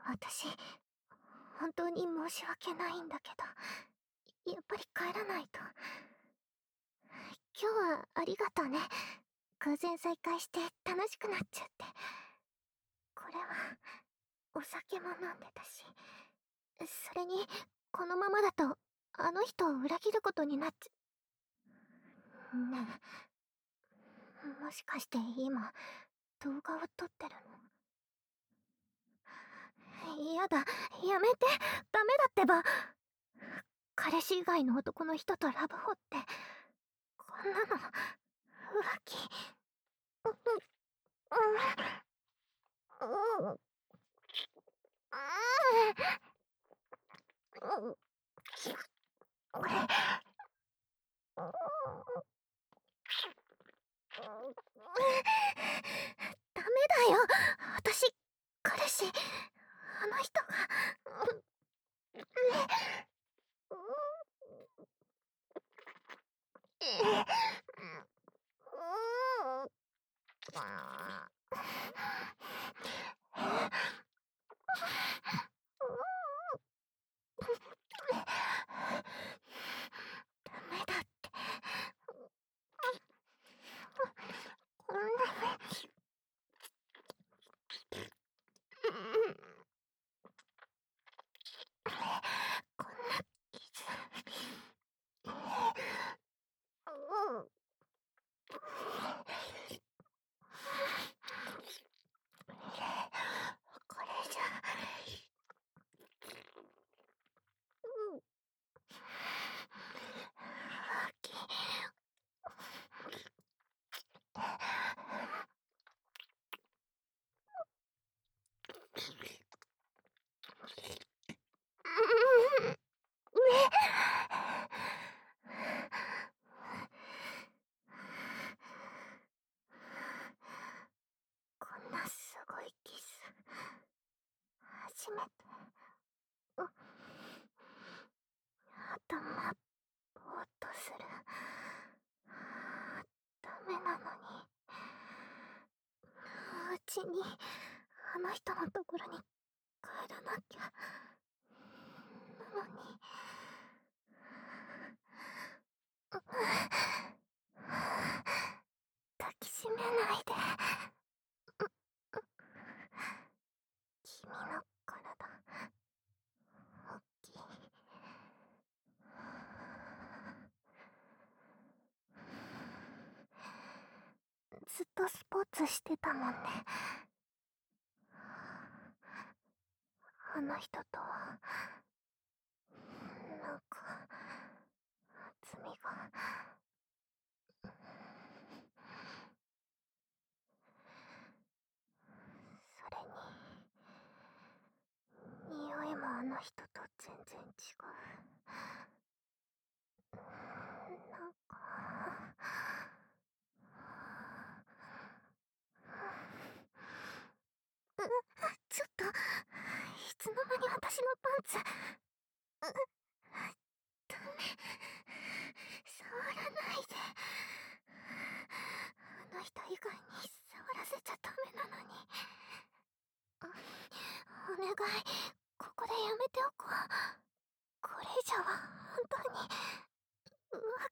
私、本当に申し訳ないんだけど、やっぱり帰らないと。今日はありがとうね。偶然再会して楽しくなっちゃって。これは、お酒も飲んでたし。それに、このままだと、あの人を裏切ることになっちゃ。ねえ、もしかして今、動画を撮ってるの？やだ、やめて、ダメだってば。彼氏以外の男の人とラブホって、こんなの、浮気。う、う、うん、うん、うん、ダメだよ。私、彼氏、あの人が、ダメだって。こんなこんな傷。これじゃ。浮気。こんなすごいキス、初めて。頭、ぼーっとする。ダメなのに。うちに、あの人のところに帰らなきゃ。なのに。抱きしめないで。君の体、大きい。ずっとスポーツしてたもんね。あの人とは、なんか、罪が。それに、匂いもあの人と全然違う。なんか、ちょっと、いつの間に私のパンツ。ダメ。触らないで。あの人以外に触らせちゃダメなのに。お願い、ここでやめておこう。これ以上は本当に。うわ、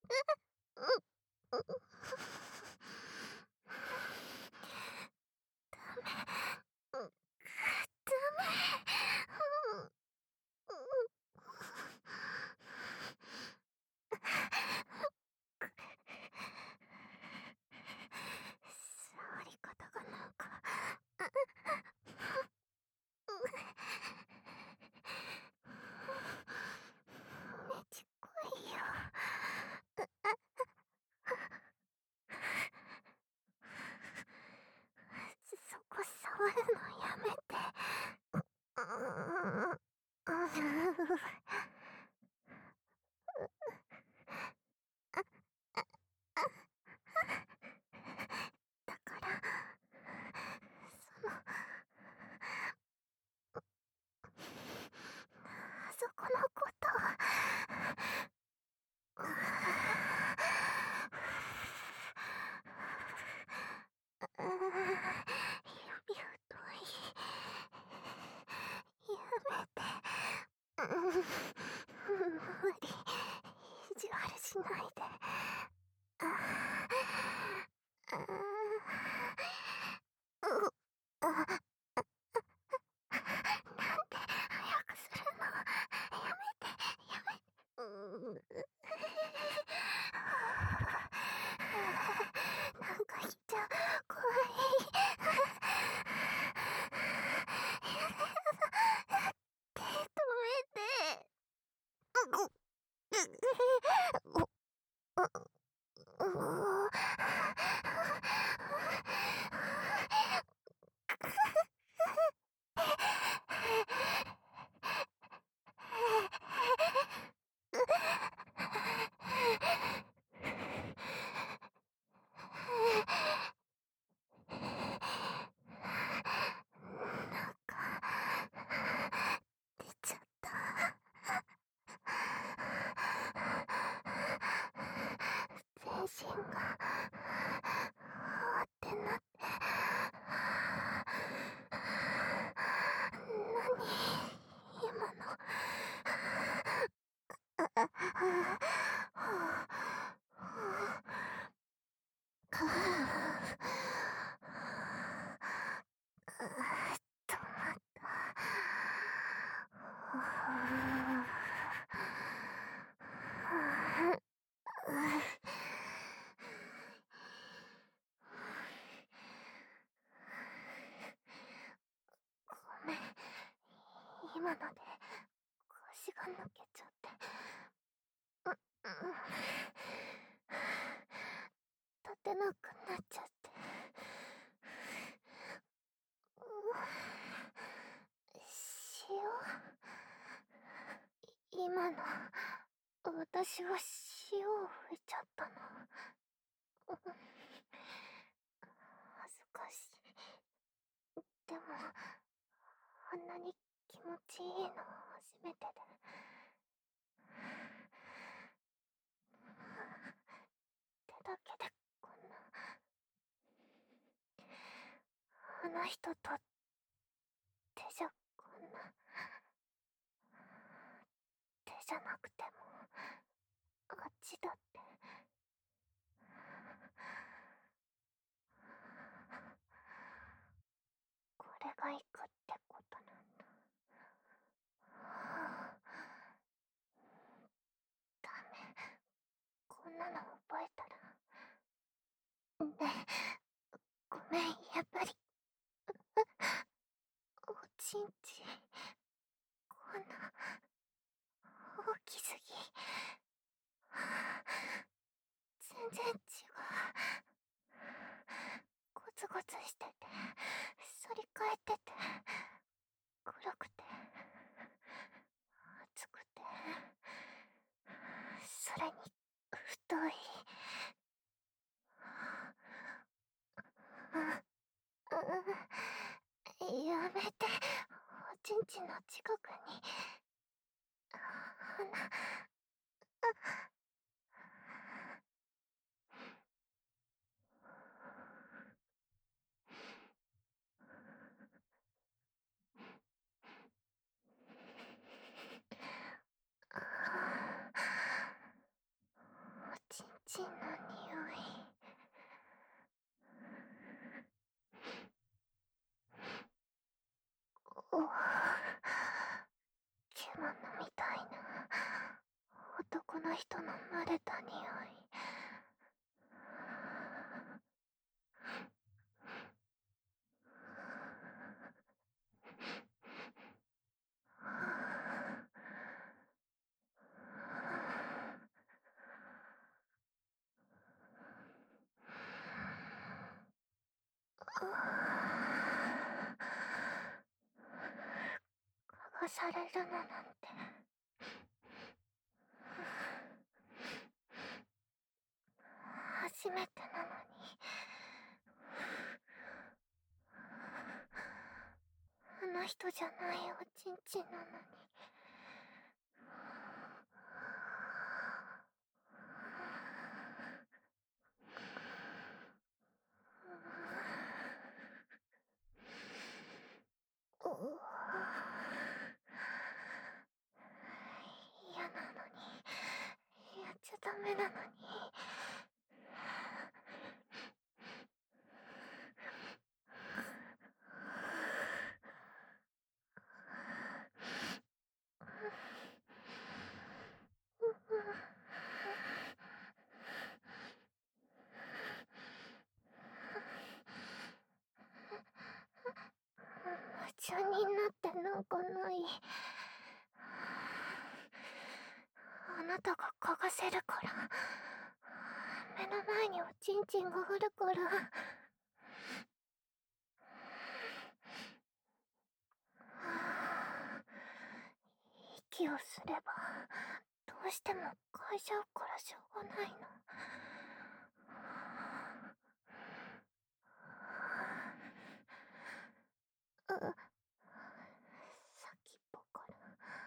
ダメ。ダメ。触り方がなんか。ねちっこい。 無理。意地悪しないで。ああうあなんで早くするの。やめて、やめて。なんか言っちゃ怖い。手止めて。なんか出ちゃった。全身が終わってなって。何今の。か止まった。ごめん。今ので腰が抜けちゃって。立てなくなっちゃって。塩？今の、私は塩を吹いちゃったの。恥ずかしい。でも、あんなに気持ちいいの初めてで。手だけでこんな。あの人と手じゃこんな。手じゃなくても、あっちだって。これが行くってことなんだ。ダメ。こんなの覚えたら。ねえ、ごめん、やっぱり。おちんちん、こんな、大きすぎ。全然違う。ゴツゴツしてて、反り返ってて、黒くて、熱くて、それに、太い。やめて、おちんちんの近くに。鼻。おちんちんの匂い。お獣みたいな男の人の慣れた匂い。嗅がされるのなんて。初めてなのに。あの人じゃないおちんちんなのに。 緒になってなんかない。あなたが嗅がせるから。目の前におちんちんがあるから。息をすればどうしても嗅いじゃうからしょうがないの。先っぽから。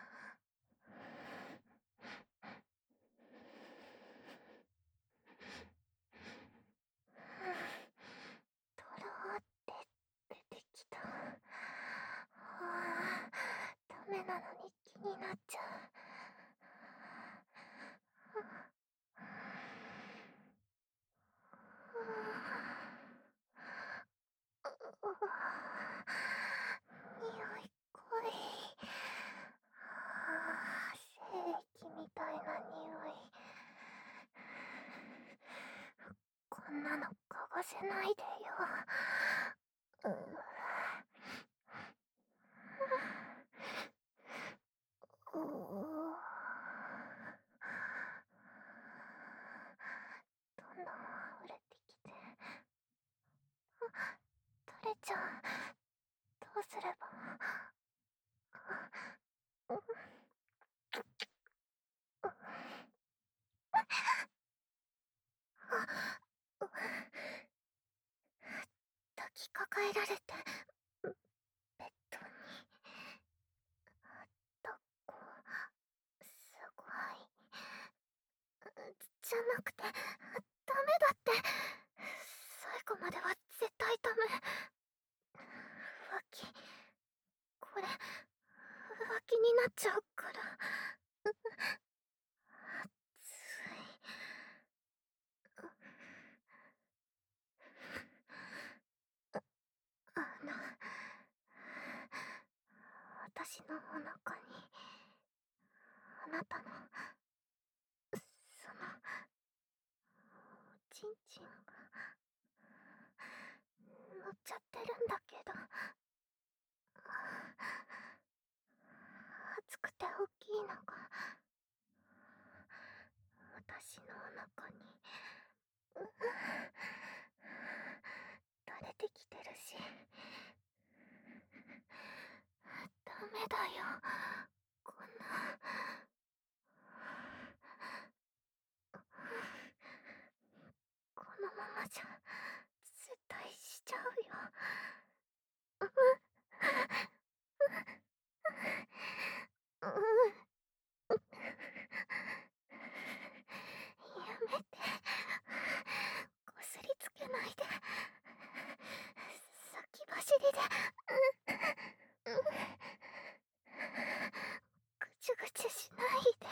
とろーって出てきた。ダメなのに気になっちゃう。匂い濃い。精液みたいな匂い。こんなの嗅がせないでよ。どんどん溢れてきて。垂れちゃう。どうすれば。抱きかかえられて、ベッドに。抱っこ、すごい。じゃなくて、ダメだって。最後までは絶対ダメ。浮気、これ、浮気になっちゃうから。つい。私のお腹に、あなたの、その、おちんちんが、乗っちゃってるんだけど。熱くて大きいのが、私のお腹に、垂れてきてるし。ダメだよ。こんな。このままじゃ、絶対しちゃうよ。やめて。こすりつけないで。先走りで。ぐちゅぐちゅしないで。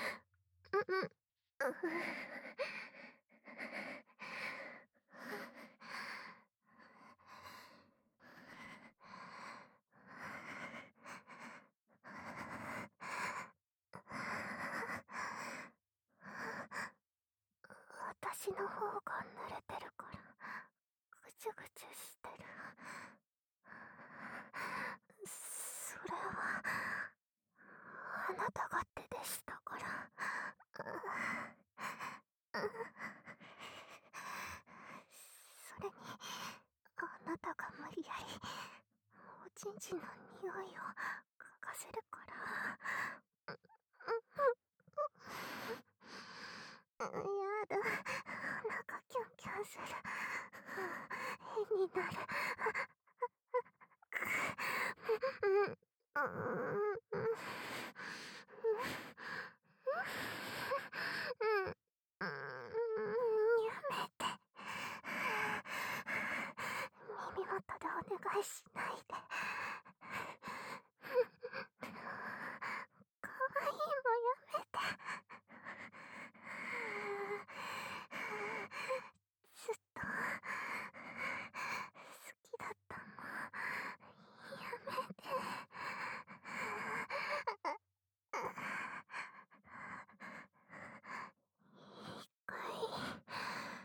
私の方が濡れてるから、ぐちゅぐちゅしてる。それは、あなたが手でしたから。それに、あなたが無理やり、おちんちんの匂いを嗅がせるから。やだ。なんかキュンキュンする。変になる。やめて。耳元でお願いしないで。かわいいのやめて。ずっと好きだったの。やめて。一回、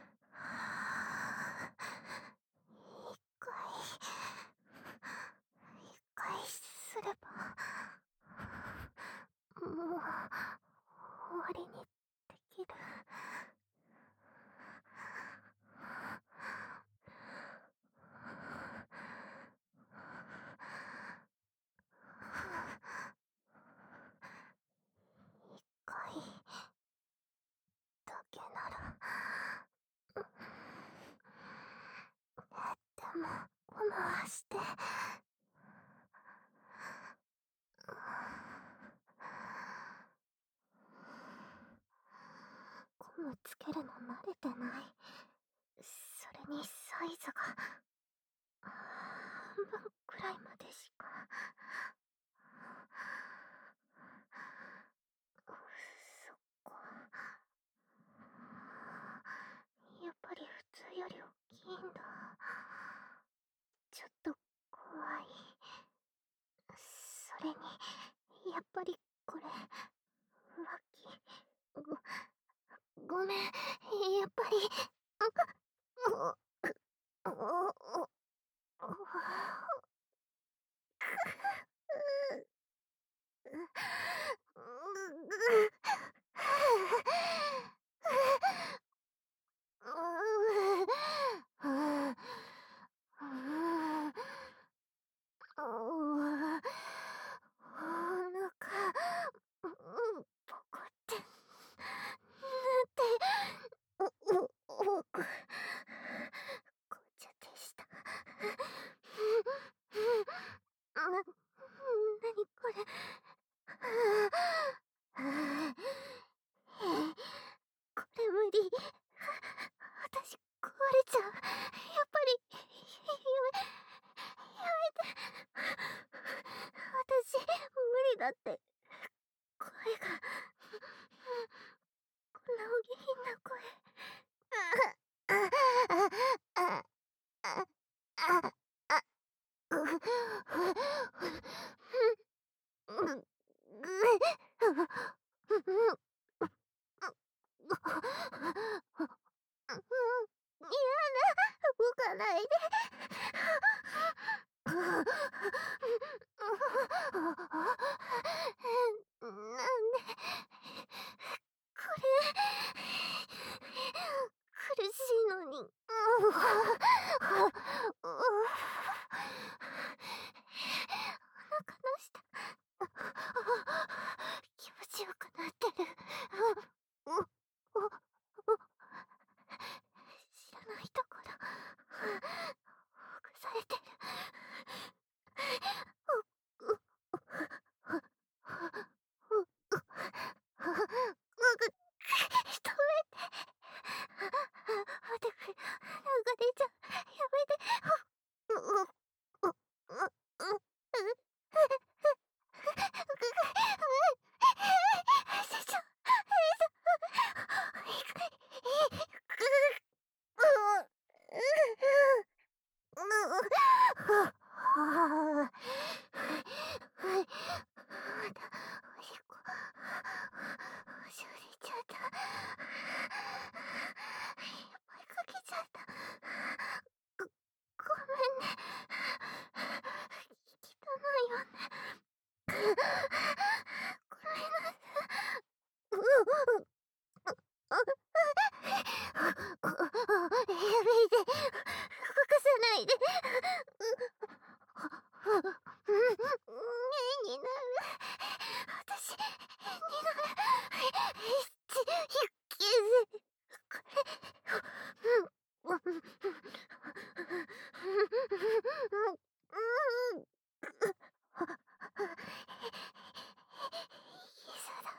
一回、 りにできる。一回だけなら。でもゴムはして。ゴムつけるの慣れてない。それにサイズが半分くらいまでしか。そっか。やっぱり普通より大きいんだ。ちょっと怖い。それにやっぱりこれ浮気。ごめん、やっぱり。おおおお腹、ポコってなって、紅茶でした。なにこれ。これ無理。私壊れちゃう。やっぱりやめて。私無理だって。声がこんなお下品な声。やだ、動かないで。なんでこれ苦しいのに。お腹の下気持ちよくなってる。知らないところほぐされてる。止めて。流れちゃう。やめて。おしっこしおりちゃった。いっぱいかけちゃった。ごめんね。汚いよね。ごめんなさい。やめて。動かさないで。になる。私、になる。これ、そうだ。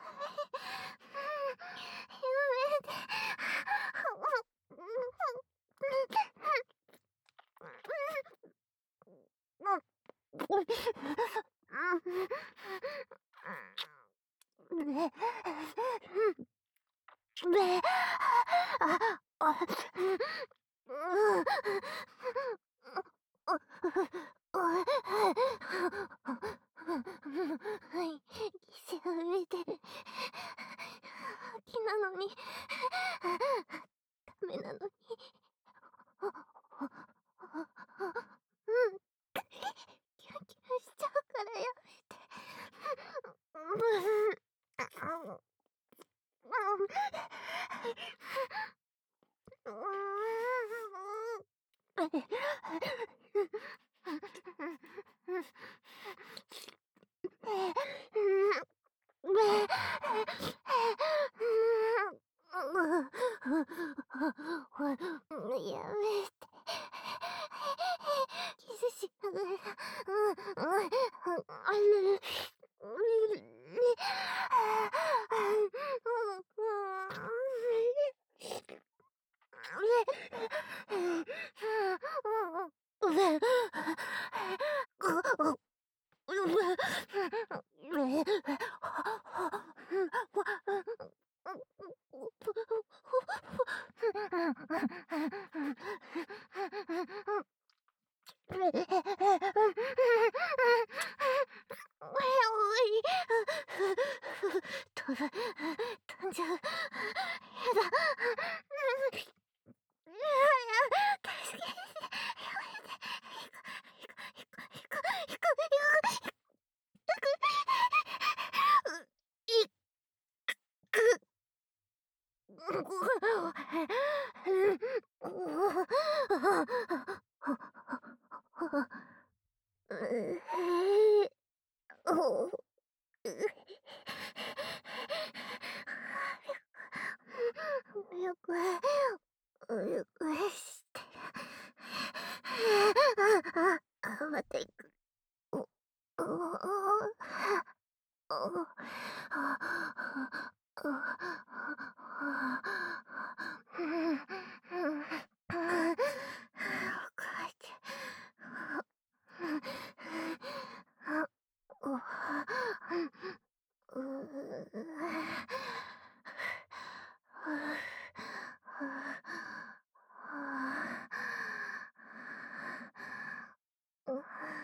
やめて。ねねあ、はい、犠牲を埋めてる。秋なのに、ダメなのに。キラキラしちゃうからやめて。 やめて。キスしながら、飛んじゃう。やだ。助けて。よくしてまた行く。お母ちゃん。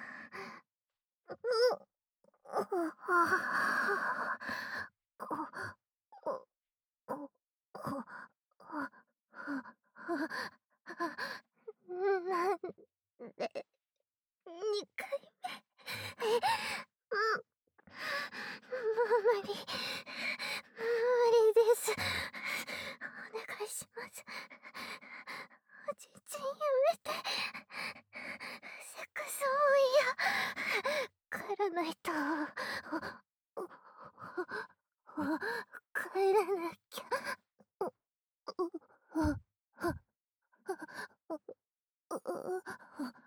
なんで2回目。無理です。お願いします。おちんちんやめて。セックスも嫌。帰らないと。帰らなきゃ。